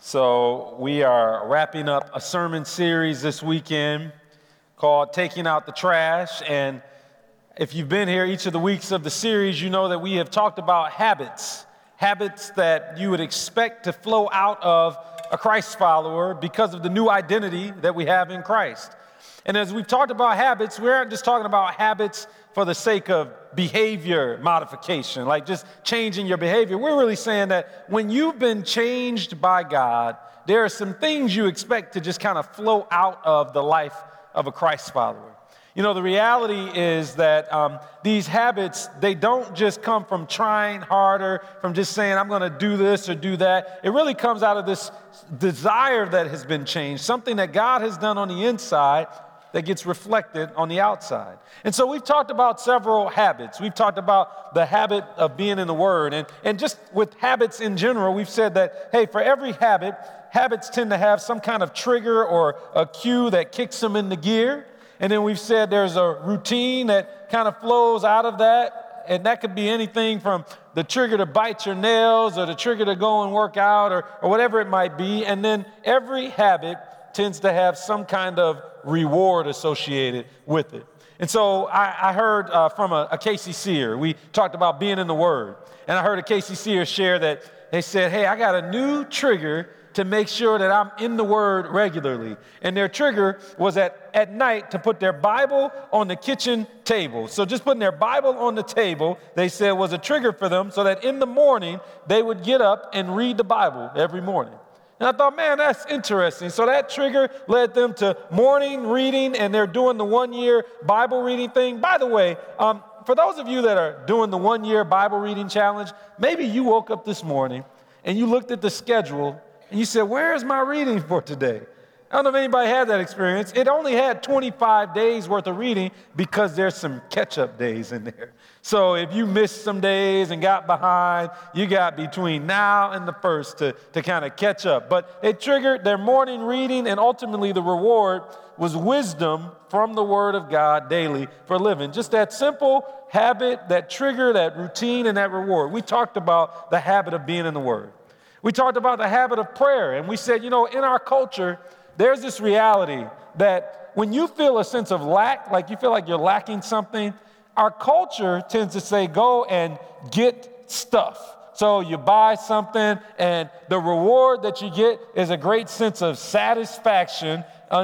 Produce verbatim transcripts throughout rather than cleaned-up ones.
So we are wrapping up a sermon series this weekend called Taking Out the Trash. And if you've been here each of the weeks of the series, you know that we have talked about habits, habits that you would expect to flow out of a Christ follower because of the new identity that we have in Christ. And as we've talked about habits, we aren't just talking about habits for the sake of behavior modification, like just changing your behavior. We're really saying that when you've been changed by God, there are some things you expect to just kind of flow out of the life of a Christ follower. You know, the reality is that um, these habits, they don't just come from trying harder, from just saying, I'm going to do this or do that. It really comes out of this desire that has been changed, something that God has done on the inside that gets reflected on the outside. And so we've talked about several habits. We've talked about the habit of being in the Word. And, and just with habits in general, we've said that, hey, for every habit, habits tend to have some kind of trigger or a cue that kicks them into gear. And then we've said there's a routine that kind of flows out of that. And that could be anything from the trigger to bite your nails or the trigger to go and work out or, or whatever it might be. And then every habit tends to have some kind of reward associated with it. And so I, I heard uh, from a, a Casey Sear. We talked about being in the Word. And I heard a Casey Sear share that they said, hey, I got a new trigger to make sure that I'm in the Word regularly. And their trigger was at, at night to put their Bible on the kitchen table. So just putting their Bible on the table, they said, was a trigger for them so that in the morning they would get up and read the Bible every morning. And I thought, man, that's interesting. So that trigger led them to morning reading, and they're doing the one-year Bible reading thing. By the way, um, for those of you that are doing the one-year Bible reading challenge, maybe you woke up this morning and you looked at the schedule and you said, where's my reading for today? I don't know if anybody had that experience. It only had twenty-five days worth of reading because there's some catch-up days in there. So if you missed some days and got behind, you got between now and the first to, to kind of catch up. But it triggered their morning reading, and ultimately the reward was wisdom from the Word of God daily for living. Just that simple habit, that trigger, that routine, and that reward. We talked about the habit of being in the Word. We talked about the habit of prayer, and we said, you know, in our culture, there's this reality that when you feel a sense of lack, like you feel like you're lacking something, our culture tends to say, go and get stuff. So you buy something, and the reward that you get is a great sense of satisfaction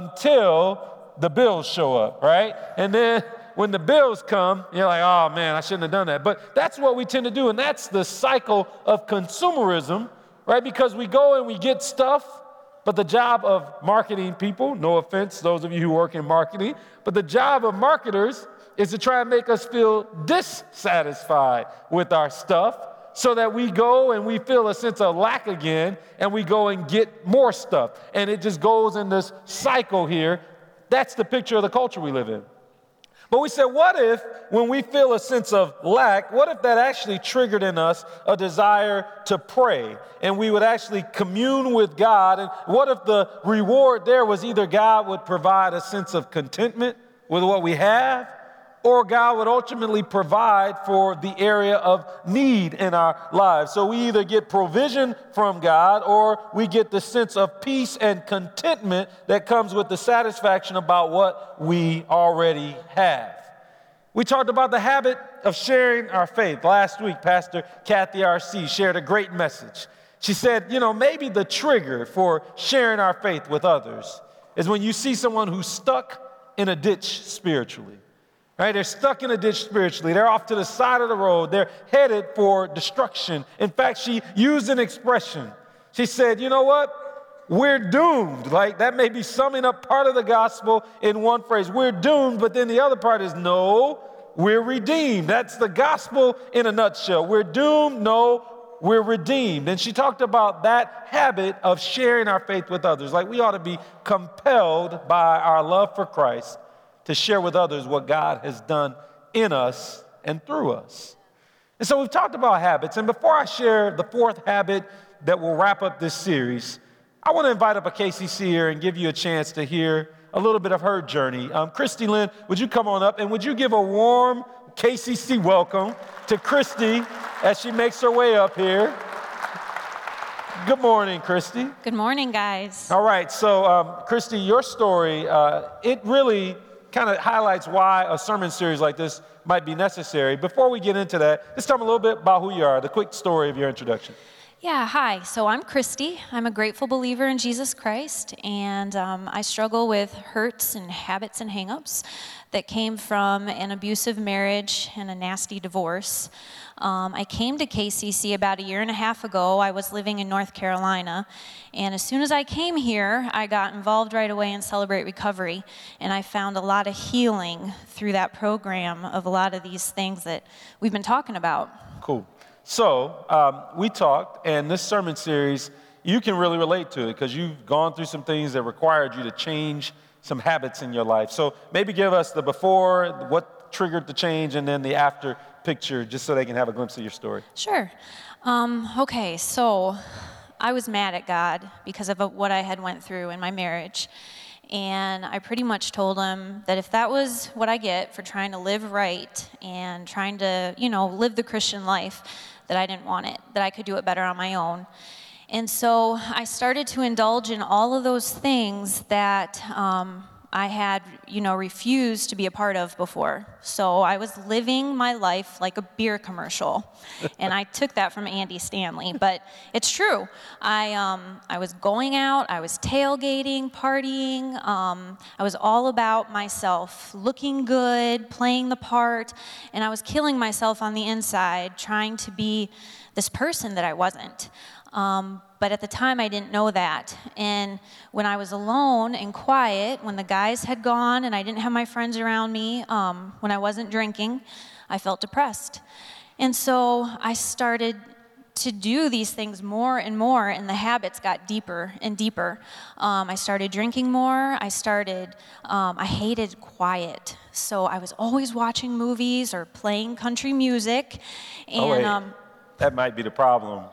until the bills show up, right? And then when the bills come, you're like, oh man, I shouldn't have done that. But that's what we tend to do, and that's the cycle of consumerism, right? Because we go and we get stuff, but the job of marketing people, no offense, those of you who work in marketing, but the job of marketers is to try and make us feel dissatisfied with our stuff so that we go and we feel a sense of lack again and we go and get more stuff. And it just goes in this cycle here. That's the picture of the culture we live in. But we said, what if when we feel a sense of lack, what if that actually triggered in us a desire to pray and we would actually commune with God? And what if the reward there was either God would provide a sense of contentment with what we have, or God would ultimately provide for the area of need in our lives. So we either get provision from God or we get the sense of peace and contentment that comes with the satisfaction about what we already have. We talked about the habit of sharing our faith. Last week, Pastor Kathy R C shared a great message. She said, you know, maybe the trigger for sharing our faith with others is when you see someone who's stuck in a ditch spiritually. Right? They're stuck in a ditch spiritually. They're off to the side of the road. They're headed for destruction. In fact, she used an expression. She said, you know what? We're doomed. Like that may be summing up part of the gospel in one phrase. We're doomed, but then the other part is no, we're redeemed. That's the gospel in a nutshell. We're doomed, no, we're redeemed. And she talked about that habit of sharing our faith with others. Like we ought to be compelled by our love for Christ to share with others what God has done in us and through us. And so we've talked about habits. And before I share the fourth habit that will wrap up this series, I want to invite up a K C C here and give you a chance to hear a little bit of her journey. Um, Christy Lynn, would you come on up and would you give a warm K C C welcome to Christy as she makes her way up here. Good morning, Christy. Good morning, guys. All right, so um, Christy, your story, uh, it really kind of highlights why a sermon series like this might be necessary. Before we get into that, just tell me a little bit about who you are, the quick story of your introduction. Yeah, hi. So I'm Christy. I'm a grateful believer in Jesus Christ, and um, I struggle with hurts and habits and hangups that came from an abusive marriage and a nasty divorce. Um, I came to K C C about a year and a half ago. I was living in North Carolina, and as soon as I came here, I got involved right away in Celebrate Recovery, and I found a lot of healing through that program of a lot of these things that we've been talking about. Cool. So um, we talked, and this sermon series, you can really relate to it because you've gone through some things that required you to change some habits in your life. So maybe give us the before, what triggered the change, and then the after picture, just so they can have a glimpse of your story. Sure. Um, okay, so I was mad at God because of what I had went through in my marriage. And I pretty much told him that if that was what I get for trying to live right and trying to, you know, live the Christian life, that I didn't want it, that I could do it better on my own. And so I started to indulge in all of those things that um, I had, you know, refused to be a part of before. So I was living my life like a beer commercial, and I took that from Andy Stanley, but it's true. I um, I was going out, I was tailgating, partying. Um, I was all about myself, looking good, playing the part, and I was killing myself on the inside, trying to be this person that I wasn't. Um, but at the time, I didn't know that. And when I was alone and quiet, when the guys had gone and I didn't have my friends around me, um, when I wasn't drinking, I felt depressed. And so I started to do these things more and more, and the habits got deeper and deeper. Um, I started drinking more. I started, um, I hated quiet. So I was always watching movies or playing country music. And, oh, wait. Um, that might be the problem.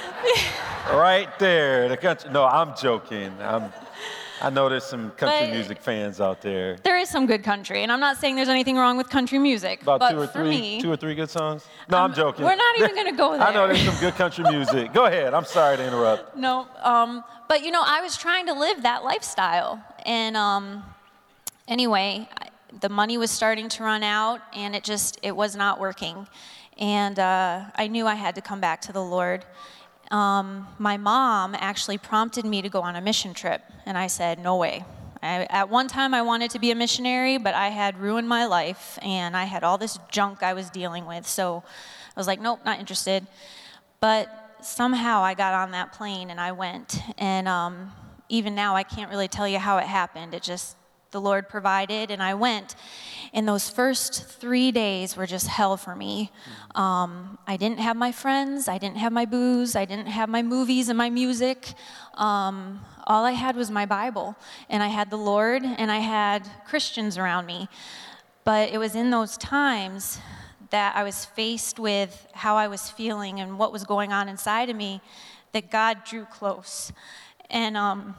Right there. The country. No, I'm joking. I'm, I know there's some country but music fans out there. There is some good country, and I'm not saying there's anything wrong with country music. About but two or for three, me, two or three good songs. No, um, I'm joking. We're not even going to go there. I know there's some good country music. Go ahead. I'm sorry to interrupt. No, um, but you know, I was trying to live that lifestyle, and um, anyway, I, the money was starting to run out, and it just it was not working, and uh, I knew I had to come back to the Lord. Um, my mom actually prompted me to go on a mission trip, and I said, no way. I, at one time, I wanted to be a missionary, but I had ruined my life, and I had all this junk I was dealing with, so I was like, nope, not interested. But somehow I got on that plane, and I went, and um, even now, I can't really tell you how it happened. It just, the Lord provided, and I went. And those first three days were just hell for me. Um, I didn't have my friends, I didn't have my booze, I didn't have my movies and my music. Um, all I had was my Bible, and I had the Lord, and I had Christians around me. But it was in those times that I was faced with how I was feeling and what was going on inside of me that God drew close. And um,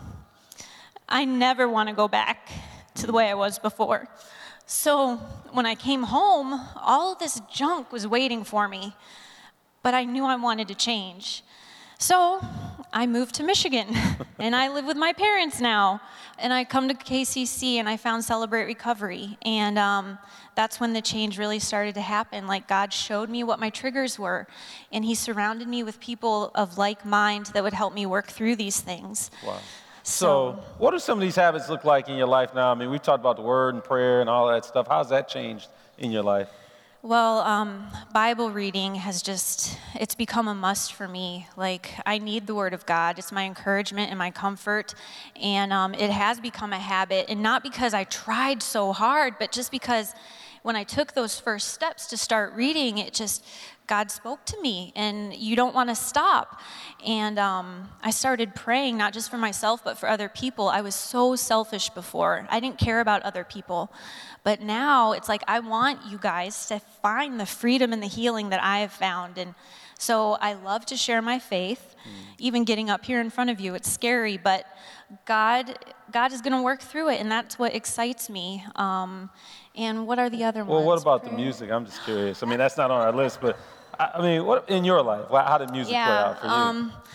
I never want to go back to the way I was before. So when I came home, all of this junk was waiting for me, but I knew I wanted to change. So I moved to Michigan, and I live with my parents now, and I come to K C C, and I found Celebrate Recovery, and um, that's when the change really started to happen. Like, God showed me what my triggers were, and he surrounded me with people of like mind that would help me work through these things. Wow. So, what do some of these habits look like in your life now? I mean, we've talked about the word and prayer and all that stuff. How's that changed in your life? Well, um, Bible reading has just, it's become a must for me. Like, I need the Word of God. It's my encouragement and my comfort. And um, it has become a habit. And not because I tried so hard, but just because when I took those first steps to start reading, it just, God spoke to me, and you don't want to stop. And um, I started praying, not just for myself, but for other people. I was so selfish before. I didn't care about other people. But now it's like I want you guys to find the freedom and the healing that I have found. And so I love to share my faith. Mm. Even getting up here in front of you, it's scary, but God, God is going to work through it, and that's what excites me. Um, and what are the other well, ones? Well, what about Prayer? the music? I'm just curious. I mean, that's not on our list, but I, I mean, what in your life? How did music yeah, play out for you? Um,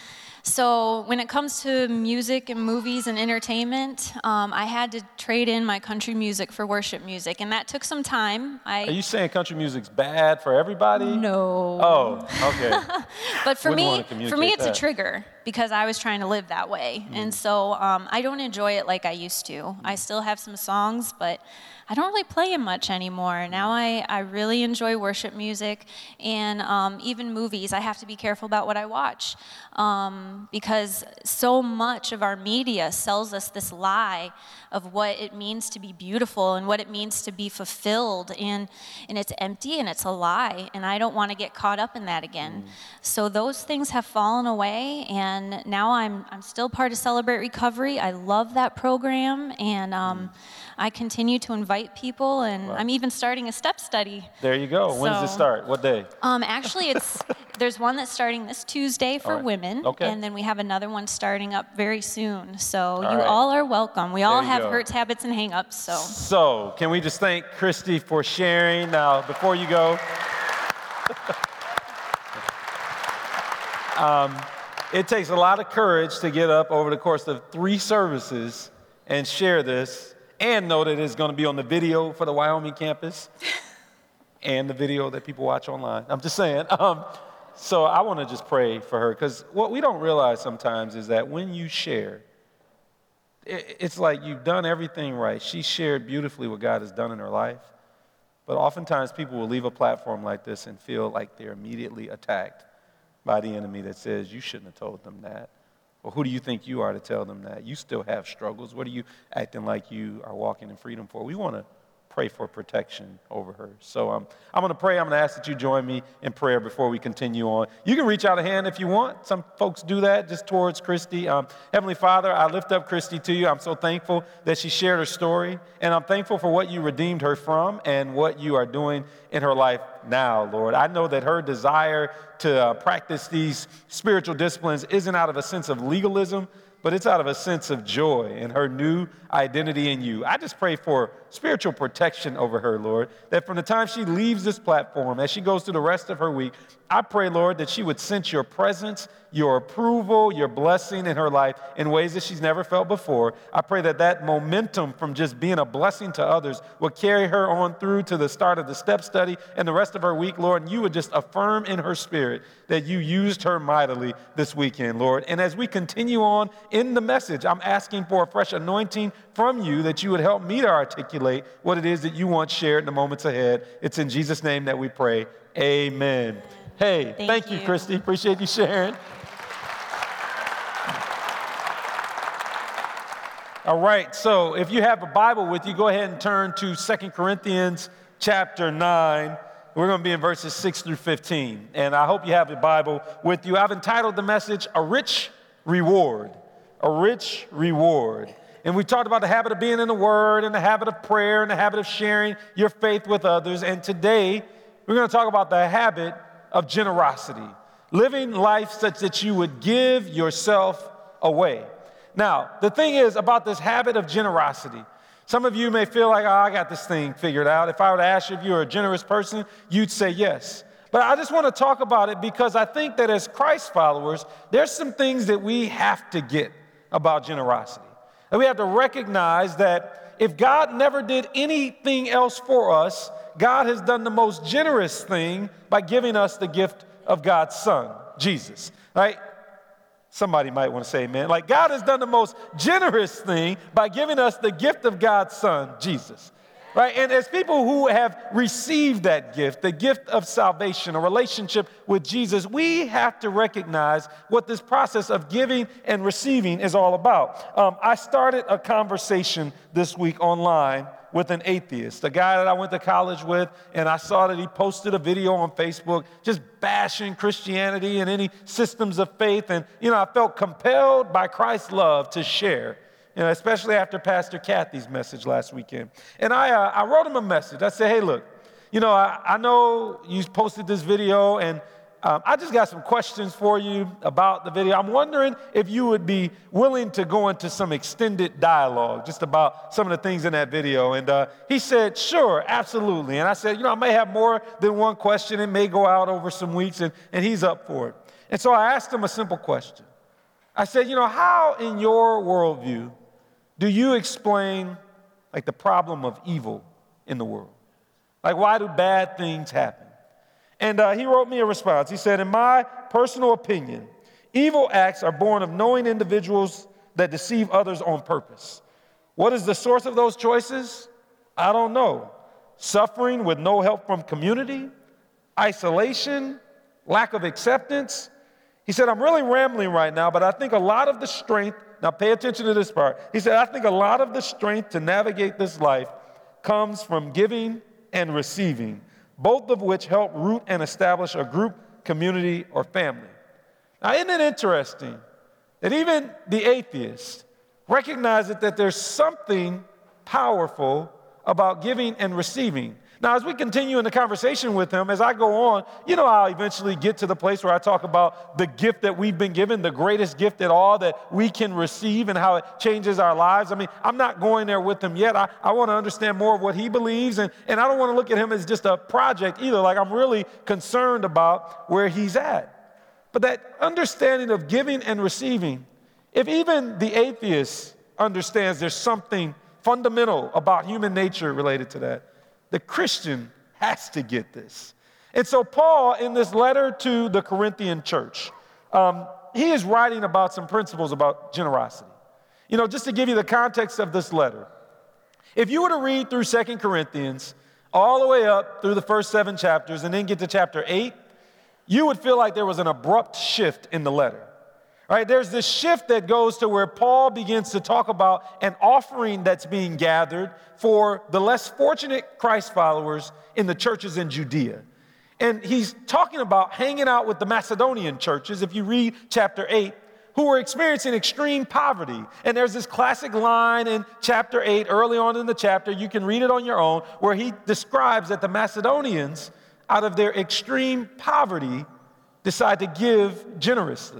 So when it comes to music and movies and entertainment, um, I had to trade in my country music for worship music, and that took some time. I, Are you saying country music's bad for everybody? No. Oh, okay. But for Wouldn't me, wanna communicate for me, it's that. a trigger because I was trying to live that way, Mm. and so um, I don't enjoy it like I used to. I still have some songs, but I don't really play them much anymore. Now I, I really enjoy worship music, and um, even movies. I have to be careful about what I watch um, because so much of our media sells us this lie of what it means to be beautiful and what it means to be fulfilled, and, and it's empty and it's a lie, and I don't want to get caught up in that again. Mm. So those things have fallen away, and now I'm, I'm still part of Celebrate Recovery. I love that program, and um, mm. I continue to invite people, and wow. I'm even starting a step study. There you go. So, when does it start? What day? Um, actually, it's there's one that's starting this Tuesday for right. women, okay. and then we have another one starting up very soon. So all you right. all are welcome. We there all have go. hurts, habits, and hang-ups. So. So can we just thank Christy for sharing? Now, before you go, um, it takes a lot of courage to get up over the course of three services and share this. And know that it's going to be on the video for the Wyoming campus and the video that people watch online. I'm just saying. Um, so I want to just pray for her, because what we don't realize sometimes is that when you share, it, it's like you've done everything right. She shared beautifully what God has done in her life. But oftentimes people will leave a platform like this and feel like they're immediately attacked by the enemy that says, you shouldn't have told them that. Well, who do you think you are to tell them that? You still have struggles. What are you acting like you are walking in freedom for? We want to pray for protection over her. So um, I'm going to pray. I'm going to ask that you join me in prayer before we continue on. You can reach out a hand if you want. Some folks do that just towards Christy. Um, Heavenly Father, I lift up Christy to you. I'm so thankful that she shared her story, and I'm thankful for what you redeemed her from and what you are doing in her life now, Lord. I know that her desire to uh, practice these spiritual disciplines isn't out of a sense of legalism, but it's out of a sense of joy and her new identity in you. I just pray for spiritual protection over her, Lord, that from the time she leaves this platform, as she goes through the rest of her week, I pray, Lord, that she would sense your presence, your approval, your blessing in her life in ways that she's never felt before. I pray that that momentum from just being a blessing to others will carry her on through to the start of the step study and the rest of her week, Lord, and you would just affirm in her spirit that you used her mightily this weekend, Lord. And as we continue on in the message, I'm asking for a fresh anointing from you that you would help me to articulate what it is that you want shared in the moments ahead. It's in Jesus' name that we pray. Amen. Hey, thank, thank you, you, Christy. Appreciate you sharing. All right, so if you have a Bible with you, go ahead and turn to Second Corinthians chapter nine. We're going to be in verses six through fifteen, and I hope you have a Bible with you. I've entitled the message, A Rich Reward. A Rich Reward. And we talked about the habit of being in the Word and the habit of prayer and the habit of sharing your faith with others. And today, we're going to talk about the habit of generosity, living life such that you would give yourself away. Now, the thing is about this habit of generosity, some of you may feel like, oh, I got this thing figured out. If I were to ask you if you're a generous person, you'd say yes. But I just want to talk about it because I think that as Christ followers, there's some things that we have to get about generosity. And we have to recognize that if God never did anything else for us, God has done the most generous thing by giving us the gift of God's Son, Jesus, right? Somebody might want to say amen. Like God has done the most generous thing by giving us the gift of God's Son, Jesus, right? And as people who have received that gift, the gift of salvation, a relationship with Jesus, we have to recognize what this process of giving and receiving is all about. Um, I started a conversation this week online with an atheist, a guy that I went to college with, and I saw that he posted a video on Facebook just bashing Christianity and any systems of faith. And, you know, I felt compelled by Christ's love to share, you know, especially after Pastor Kathy's message last weekend. And I, uh, I wrote him a message. I said, hey, look, you know, I, I know you posted this video, and Um, I just got some questions for you about the video. I'm wondering if you would be willing to go into some extended dialogue just about some of the things in that video. And uh, he said, sure, absolutely. And I said, you know, I may have more than one question. It may go out over some weeks, and, and he's up for it. And so I asked him a simple question. I said, you know, how in your worldview do you explain like the problem of evil in the world? Like, why do bad things happen? And uh, he wrote me a response. He said, in my personal opinion, evil acts are born of knowing individuals that deceive others on purpose. What is the source of those choices? I don't know. Suffering with no help from community, isolation, lack of acceptance. He said, I'm really rambling right now, but I think a lot of the strength, now pay attention to this part. He said, I think a lot of the strength to navigate this life comes from giving and receiving, both of which help root and establish a group, community, or family. Now, isn't it interesting that even the atheist recognizes that there's something powerful about giving and receiving? Now, as we continue in the conversation with him, as I go on, you know, I'll eventually get to the place where I talk about the gift that we've been given, the greatest gift at all that we can receive and how it changes our lives. I mean, I'm not going there with him yet. I, I want to understand more of what he believes, and, and I don't want to look at him as just a project either. Like, I'm really concerned about where he's at. But that understanding of giving and receiving, if even the atheist understands there's something fundamental about human nature related to that, the Christian has to get this. And so Paul, in this letter to the Corinthian church, um, he is writing about some principles about generosity. You know, just to give you the context of this letter, if you were to read through Second Corinthians all the way up through the first seven chapters and then get to chapter eight, you would feel like there was an abrupt shift in the letter. Right, there's this shift that goes to where Paul begins to talk about an offering that's being gathered for the less fortunate Christ followers in the churches in Judea. And he's talking about hanging out with the Macedonian churches, if you read chapter eight, who were experiencing extreme poverty. And there's this classic line in chapter eight, early on in the chapter, you can read it on your own, where he describes that the Macedonians, out of their extreme poverty, decide to give generously.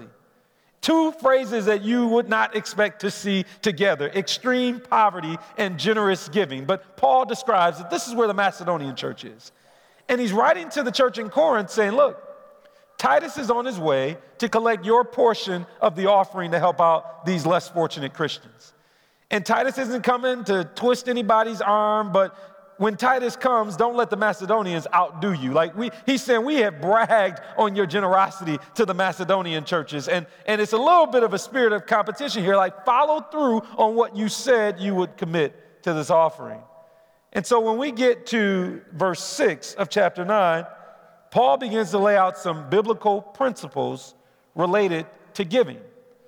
Two phrases that you would not expect to see together: extreme poverty and generous giving. But Paul describes that this is where the Macedonian church is. And he's writing to the church in Corinth saying, look, Titus is on his way to collect your portion of the offering to help out these less fortunate Christians. And Titus isn't coming to twist anybody's arm, but when Titus comes, don't let the Macedonians outdo you. Like we, he's saying, we have bragged on your generosity to the Macedonian churches. And, and it's a little bit of a spirit of competition here. Like, follow through on what you said you would commit to this offering. And so when we get to verse six of chapter nine, Paul begins to lay out some biblical principles related to giving,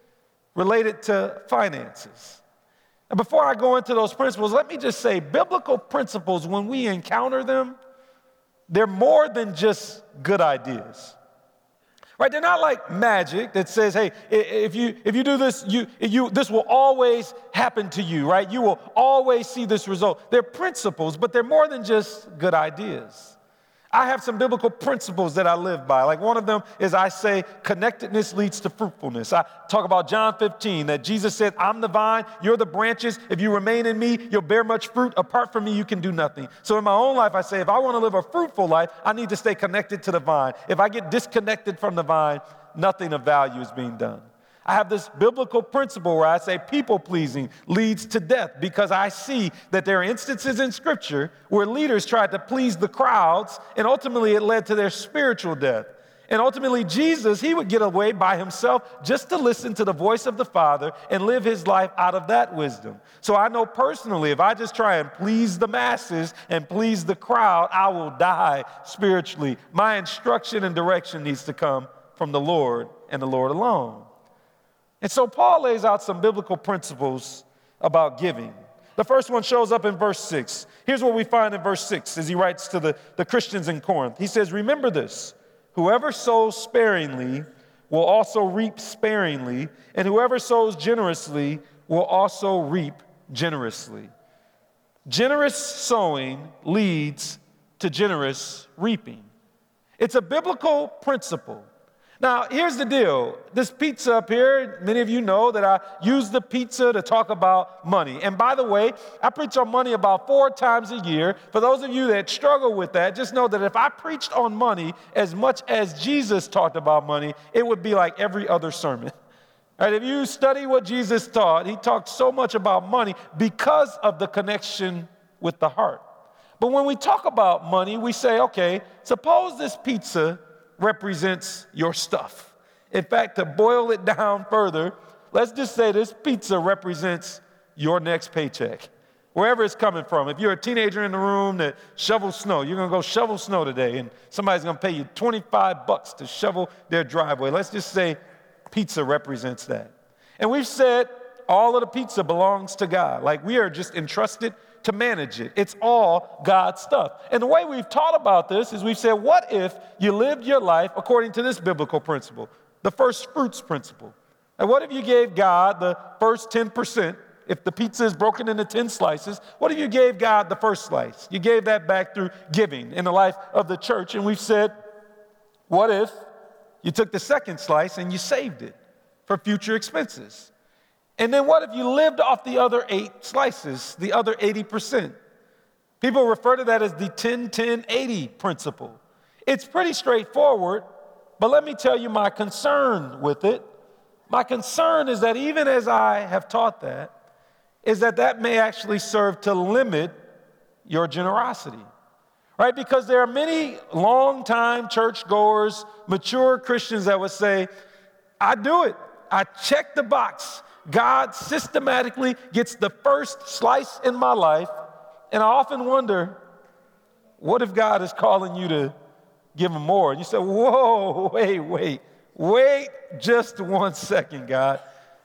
related to finances. And before I go into those principles, let me just say, biblical principles, when we encounter them, they're more than just good ideas. Right? They're not like magic that says, hey, if you if you do this, you you this will always happen to you, right? You will always see this result. They're principles, but they're more than just good ideas. I have some biblical principles that I live by. Like, one of them is, I say connectedness leads to fruitfulness. I talk about John fifteen, that Jesus said, I'm the vine, you're the branches. If you remain in me, you'll bear much fruit. Apart from me, you can do nothing. So in my own life, I say, if I want to live a fruitful life, I need to stay connected to the vine. If I get disconnected from the vine, nothing of value is being done. I have this biblical principle where I say people-pleasing leads to death, because I see that there are instances in Scripture where leaders tried to please the crowds, and ultimately it led to their spiritual death. And ultimately Jesus, he would get away by himself just to listen to the voice of the Father and live his life out of that wisdom. So I know personally, if I just try and please the masses and please the crowd, I will die spiritually. My instruction and direction needs to come from the Lord and the Lord alone. And so Paul lays out some biblical principles about giving. The first one shows up in verse six. Here's what we find in verse six as he writes to the, the Christians in Corinth. He says, remember this, whoever sows sparingly will also reap sparingly, and whoever sows generously will also reap generously. Generous sowing leads to generous reaping. It's a biblical principle. Now, here's the deal. This pizza up here, many of you know that I use the pizza to talk about money. And by the way, I preach on money about four times a year. For those of you that struggle with that, just know that if I preached on money as much as Jesus talked about money, it would be like every other sermon. All right, if you study what Jesus taught, he talked so much about money because of the connection with the heart. But when we talk about money, we say, okay, suppose this pizza represents your stuff. In fact, to boil it down further, let's just say this pizza represents your next paycheck, wherever it's coming from. If you're a teenager in the room that shovels snow, you're going to go shovel snow today, and somebody's going to pay you twenty-five bucks to shovel their driveway. Let's just say pizza represents that. And we've said all of the pizza belongs to God. Like we are just entrusted to manage it. It's all God's stuff. And the way we've taught about this is we've said, what if you lived your life according to this biblical principle, the first fruits principle? And what if you gave God the first ten percent? If the pizza is broken into ten slices, what if you gave God the first slice? You gave that back through giving in the life of the church. And we've said, what if you took the second slice and you saved it for future expenses? And then what if you lived off the other eight slices, the other eighty percent? People refer to that as the ten ten eighty principle. It's pretty straightforward, but let me tell you my concern with it. My concern is that even as I have taught that, is that that may actually serve to limit your generosity, right? Because there are many longtime churchgoers, mature Christians that would say, I do it. I check the box. God systematically gets the first slice in my life. And I often wonder, what if God is calling you to give him more? And you say, whoa, wait, wait, wait just one second, God.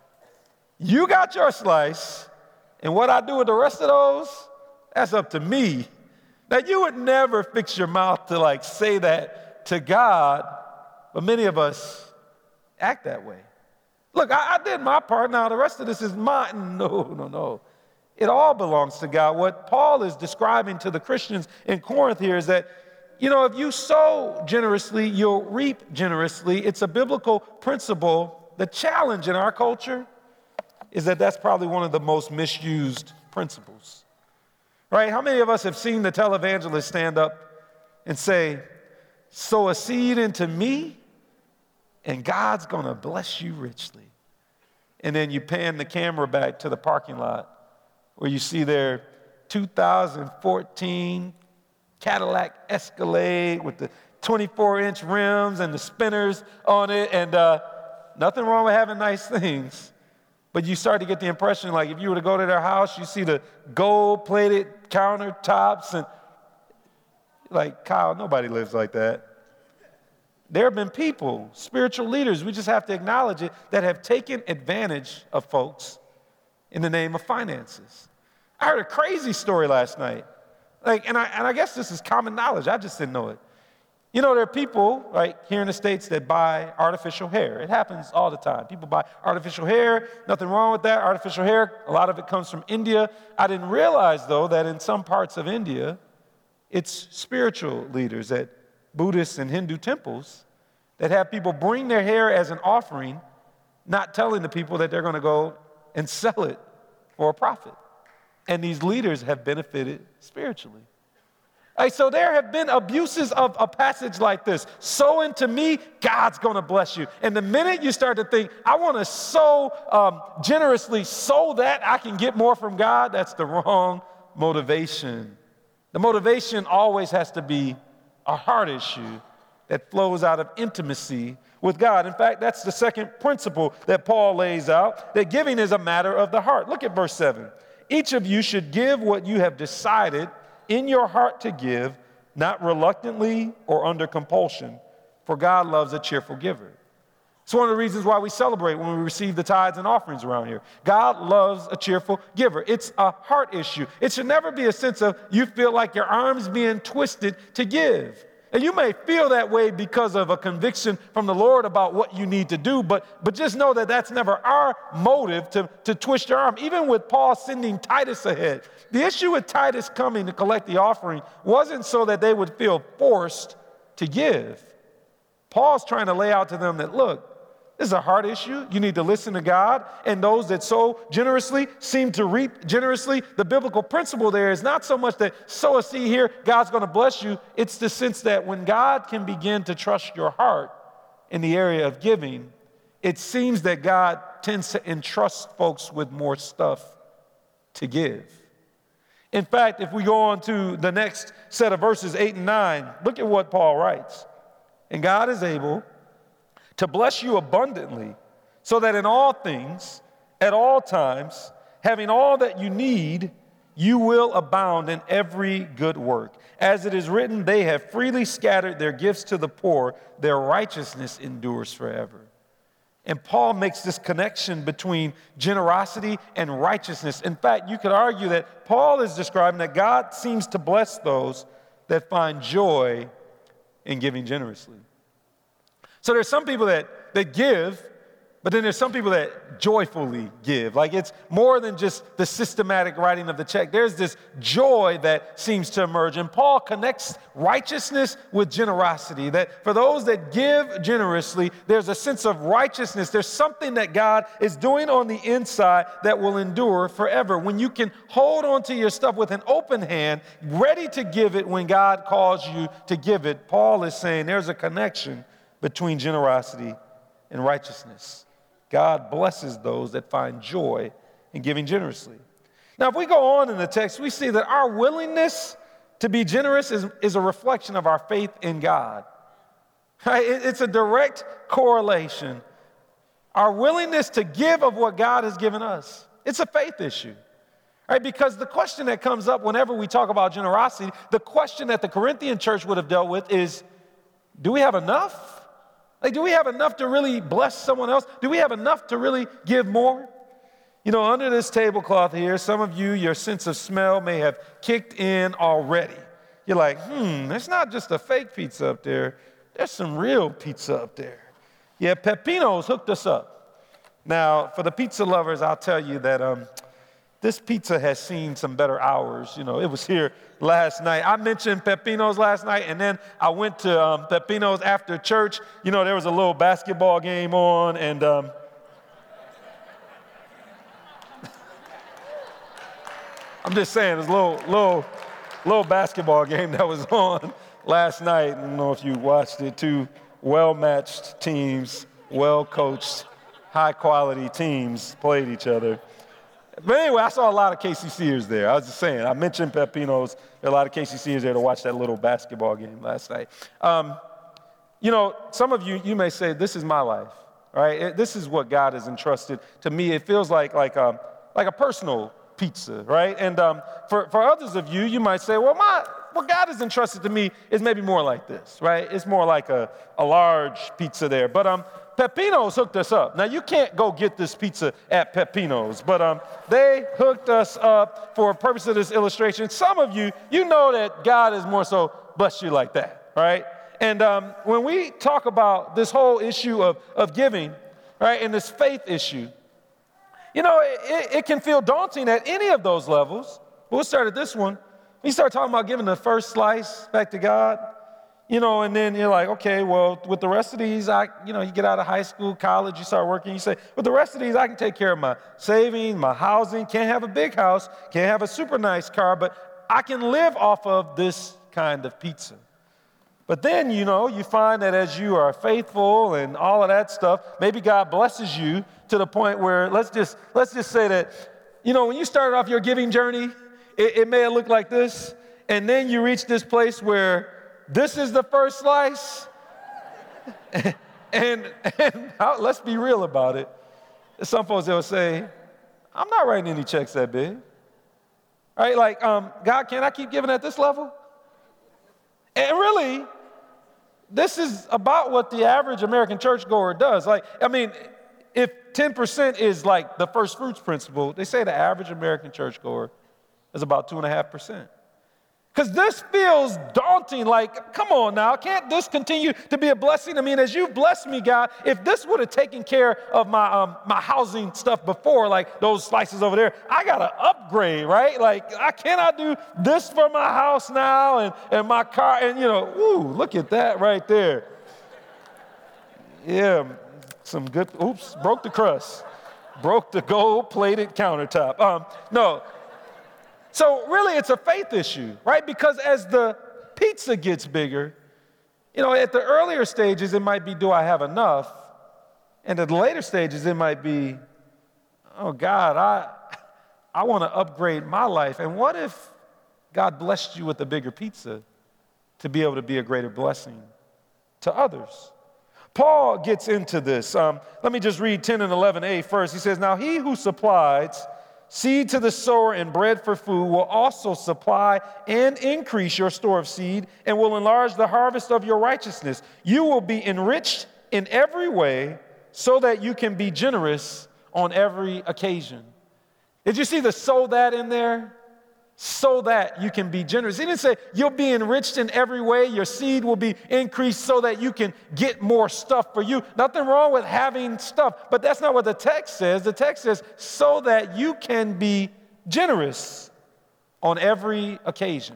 You got your slice, and what I do with the rest of those, that's up to me. Now, you would never fix your mouth to like say that to God, but many of us act that way. Look, I, I did my part. Now the rest of this is mine. No, no, no. It all belongs to God. What Paul is describing to the Christians in Corinth here is that, you know, if you sow generously, you'll reap generously. It's a biblical principle. The challenge in our culture is that that's probably one of the most misused principles, right? How many of us have seen the televangelist stand up and say, sow a seed into me, and God's going to bless you richly? And then you pan the camera back to the parking lot where you see their two thousand fourteen Cadillac Escalade with the twenty-four inch rims and the spinners on it. And uh, nothing wrong with having nice things. But you start to get the impression, like if you were to go to their house, you see the gold-plated countertops. And like, Kyle, nobody lives like that. There have been people, spiritual leaders, we just have to acknowledge it, that have taken advantage of folks in the name of finances. I heard a crazy story last night. Like, and I, and I guess this is common knowledge. I just didn't know it. You know, there are people, right, here in the States that buy artificial hair. It happens all the time. People buy artificial hair. Nothing wrong with that. Artificial hair, a lot of it comes from India. I didn't realize, though, that in some parts of India, it's spiritual leaders at Buddhist and Hindu temples that have people bring their hair as an offering, not telling the people that they're going to go and sell it for a profit. And these leaders have benefited spiritually. Right, so there have been abuses of a passage like this. Sow into me, God's going to bless you. And the minute you start to think, I want to sow um, generously so that I can get more from God, that's the wrong motivation. The motivation always has to be a heart issue that flows out of intimacy with God. In fact, that's the second principle that Paul lays out, that giving is a matter of the heart. Look at verse seven. Each of you should give what you have decided in your heart to give, not reluctantly or under compulsion, for God loves a cheerful giver. It's one of the reasons why we celebrate when we receive the tithes and offerings around here. God loves a cheerful giver. It's a heart issue. It should never be a sense of you feel like your arm's being twisted to give. And you may feel that way because of a conviction from the Lord about what you need to do, but, but just know that that's never our motive to, to twist your arm. Even with Paul sending Titus ahead, the issue with Titus coming to collect the offering wasn't so that they would feel forced to give. Paul's trying to lay out to them that, look, this is a heart issue. You need to listen to God. And those that sow generously seem to reap generously. The biblical principle there is not so much that sow a seed here, God's going to bless you. It's the sense that when God can begin to trust your heart in the area of giving, it seems that God tends to entrust folks with more stuff to give. In fact, if we go on to the next set of verses, eight and nine, look at what Paul writes. And God is able to bless you abundantly, so that in all things, at all times, having all that you need, you will abound in every good work. As it is written, they have freely scattered their gifts to the poor, their righteousness endures forever. And Paul makes this connection between generosity and righteousness. In fact, you could argue that Paul is describing that God seems to bless those that find joy in giving generously. So there's some people that, that give, but then there's some people that joyfully give. Like it's more than just the systematic writing of the check. There's this joy that seems to emerge. And Paul connects righteousness with generosity. That for those that give generously, there's a sense of righteousness. There's something that God is doing on the inside that will endure forever. When you can hold on to your stuff with an open hand, ready to give it when God calls you to give it, Paul is saying there's a connection between generosity and righteousness. God blesses those that find joy in giving generously. Now, if we go on in the text, we see that our willingness to be generous is, is a reflection of our faith in God. Right? It, it's a direct correlation. Our willingness to give of what God has given us. It's a faith issue. Right? Because the question that comes up whenever we talk about generosity, the question that the Corinthian church would have dealt with is, do we have enough? Like, do we have enough to really bless someone else? Do we have enough to really give more? You know, under this tablecloth here, some of you, your sense of smell may have kicked in already. You're like, hmm, there's not just a fake pizza up there. There's some real pizza up there. Yeah, Peppino's hooked us up. Now, for the pizza lovers, I'll tell you that um, this pizza has seen some better hours. You know, it was here last night. I mentioned Peppino's last night, and then I went to um, Peppino's after church. You know, there was a little basketball game on, and um, I'm just saying, there's a little, little, little basketball game that was on last night. I don't know if you watched it. Two well-matched teams, well-coached, high-quality teams played each other. But anyway, I saw a lot of K C C'ers there. I was just saying, I mentioned Peppino's. There are a lot of K C C'ers there to watch that little basketball game last night. Um, you know, some of you, you may say, this is my life, right? It, this is what God has entrusted to me. It feels like, like, um, like a personal pizza, right? And um, for, for others of you, you might say, well, my, what God has entrusted to me is maybe more like this, right? It's more like a, a large pizza there. But um, Peppino's hooked us up. Now, you can't go get this pizza at Peppino's, but um, they hooked us up for the purpose of this illustration. Some of you, you know that God has more so blessed you like that, right? And um, when we talk about this whole issue of, of giving, right, and this faith issue, you know, it, it can feel daunting at any of those levels. But we'll start at this one. We start talking about giving the first slice back to God. You know, and then you're like, okay, well, with the rest of these, I, you know, you get out of high school, college, you start working, you say, with the rest of these, I can take care of my saving, my housing, can't have a big house, can't have a super nice car, but I can live off of this kind of pizza. But then, you know, you find that as you are faithful and all of that stuff, maybe God blesses you to the point where, let's just, let's just say that, you know, when you started off your giving journey, it, it may have looked like this, and then you reach this place where this is the first slice, and, and, and let's be real about it. Some folks, they'll say, I'm not writing any checks that big. Right? Like, um, God, can I keep giving at this level? And really, this is about what the average American churchgoer does. Like, I mean, if ten percent is like the first fruits principle, they say the average American churchgoer is about two point five percent. Because this feels daunting, like, come on now, can't this continue to be a blessing? I mean, as you've blessed me, God, if this would have taken care of my um, my housing stuff before, like those slices over there, I got to upgrade, right? Like, I cannot do this for my house now and, and my car, and, you know, ooh, look at that right there. Yeah, some good, oops, broke the crust. Broke the gold-plated countertop. Um, no. So really, it's a faith issue, right? Because as the pizza gets bigger, you know, at the earlier stages, it might be, do I have enough? And at the later stages, it might be, oh, God, I, I want to upgrade my life. And what if God blessed you with a bigger pizza to be able to be a greater blessing to others? Paul gets into this. Um, let me just read ten and eleven a first. He says, now he who supplies seed to the sower and bread for food will also supply and increase your store of seed and will enlarge the harvest of your righteousness. You will be enriched in every way so that you can be generous on every occasion. Did you see the "so that" in there? So that you can be generous. He didn't say you'll be enriched in every way. Your seed will be increased so that you can get more stuff for you. Nothing wrong with having stuff, but that's not what the text says. The text says so that you can be generous on every occasion.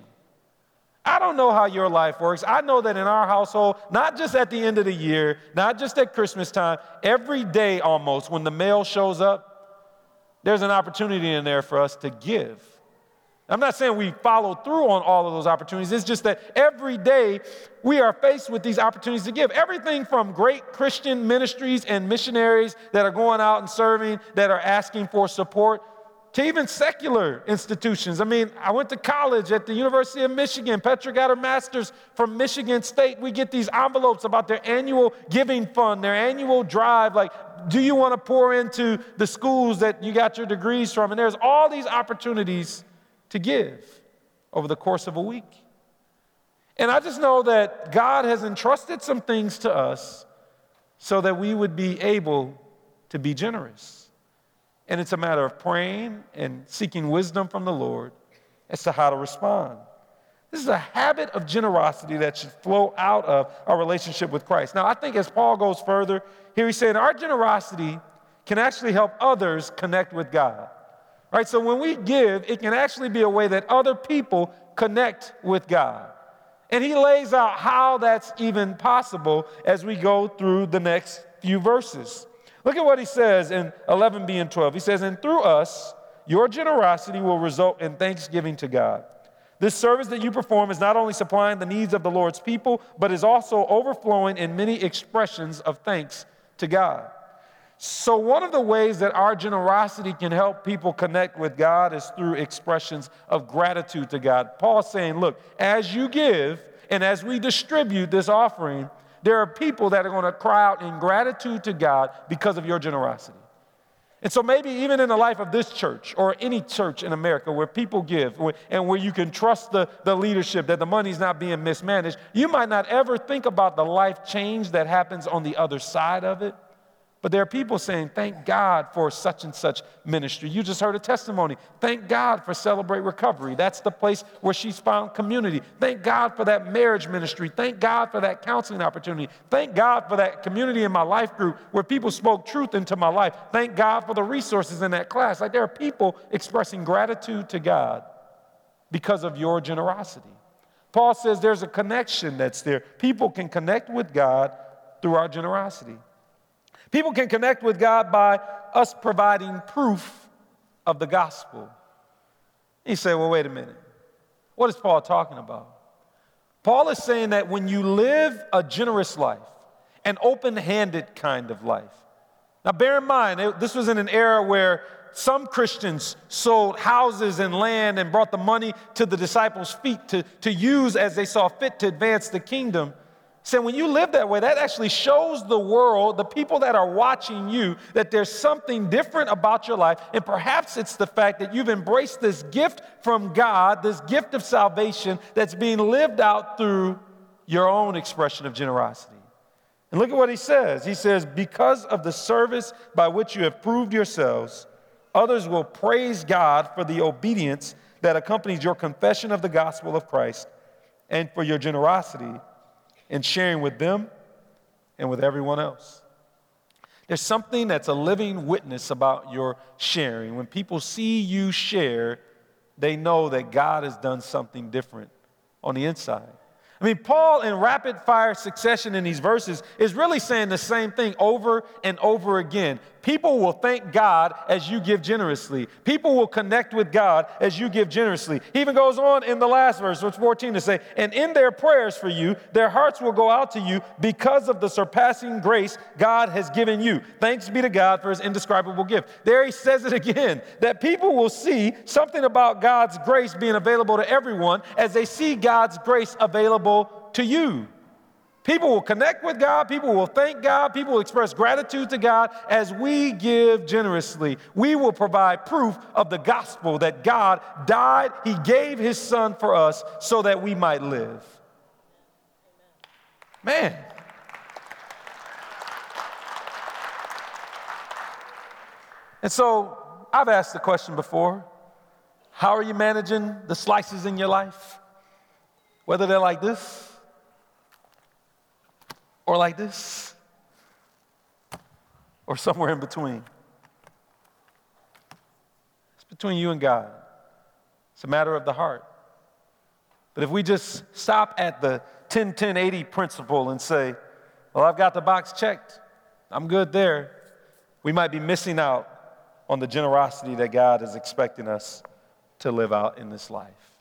I don't know how your life works. I know that in our household, not just at the end of the year, not just at Christmas time, every day almost when the mail shows up, there's an opportunity in there for us to give. I'm not saying we follow through on all of those opportunities. It's just that every day we are faced with these opportunities to give. Everything from great Christian ministries and missionaries that are going out and serving, that are asking for support, to even secular institutions. I mean, I went to college at the University of Michigan. Petra got her master's from Michigan State. We get these envelopes about their annual giving fund, their annual drive. Like, do you want to pour into the schools that you got your degrees from? And there's all these opportunities to give over the course of a week. And I just know that God has entrusted some things to us so that we would be able to be generous. And it's a matter of praying and seeking wisdom from the Lord as to how to respond. This is a habit of generosity that should flow out of our relationship with Christ. Now, I think as Paul goes further, here he's saying our generosity can actually help others connect with God. Right, so when we give, it can actually be a way that other people connect with God. And he lays out how that's even possible as we go through the next few verses. Look at what he says in eleven b and twelve. He says, and through us, your generosity will result in thanksgiving to God. This service that you perform is not only supplying the needs of the Lord's people, but is also overflowing in many expressions of thanks to God. So one of the ways that our generosity can help people connect with God is through expressions of gratitude to God. Paul's saying, look, as you give and as we distribute this offering, there are people that are going to cry out in gratitude to God because of your generosity. And so maybe even in the life of this church or any church in America where people give and where you can trust the, the leadership that the money's not being mismanaged, you might not ever think about the life change that happens on the other side of it. But there are people saying, thank God for such and such ministry. You just heard a testimony. Thank God for Celebrate Recovery. That's the place where she's found community. Thank God for that marriage ministry. Thank God for that counseling opportunity. Thank God for that community in my life group where people spoke truth into my life. Thank God for the resources in that class. Like there are people expressing gratitude to God because of your generosity. Paul says there's a connection that's there. People can connect with God through our generosity. People can connect with God by us providing proof of the gospel. You say, well, wait a minute. What is Paul talking about? Paul is saying that when you live a generous life, an open-handed kind of life. Now, bear in mind, it, this was in an era where some Christians sold houses and land and brought the money to the disciples' feet to, to use as they saw fit to advance the kingdom. So when you live that way, that actually shows the world, the people that are watching you, that there's something different about your life. And perhaps it's the fact that you've embraced this gift from God, this gift of salvation that's being lived out through your own expression of generosity. And look at what he says. He says, because of the service by which you have proved yourselves, others will praise God for the obedience that accompanies your confession of the gospel of Christ and for your generosity and sharing with them and with everyone else. There's something that's a living witness about your sharing. When people see you share, they know that God has done something different on the inside. I mean, Paul, in rapid fire succession in these verses, is really saying the same thing over and over again. People will thank God as you give generously. People will connect with God as you give generously. He even goes on in the last verse, verse fourteen, to say, and in their prayers for you, their hearts will go out to you because of the surpassing grace God has given you. Thanks be to God for his indescribable gift. There he says it again, that people will see something about God's grace being available to everyone as they see God's grace available to you. People will connect with God. People will thank God. People will express gratitude to God as we give generously. We will provide proof of the gospel that God died. He gave his son for us so that we might live. Man. And so I've asked the question before, how are you managing the slices in your life? Whether they're like this, or like this, or somewhere in between. It's between you and God. It's a matter of the heart. But if we just stop at the ten ten eighty principle and say, well, I've got the box checked, I'm good there, we might be missing out on the generosity that God is expecting us to live out in this life.